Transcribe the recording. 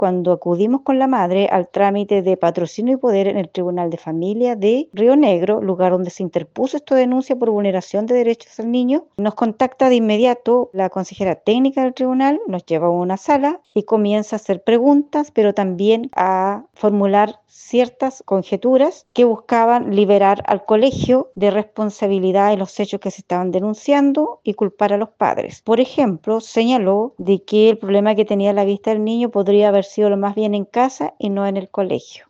cuando acudimos con la madre al trámite de patrocinio y poder en el Tribunal de Familia de Río Negro, lugar donde se interpuso esta denuncia por vulneración de derechos del niño, nos contacta de inmediato la consejera técnica del tribunal, nos lleva a una sala y comienza a hacer preguntas, pero también a formular ciertas conjeturas que buscaban liberar al colegio de responsabilidad de los hechos que se estaban denunciando y culpar a los padres. Por ejemplo, señaló de que el problema que tenía la vista del niño podría haber sido lo más bien en casa y no en el colegio.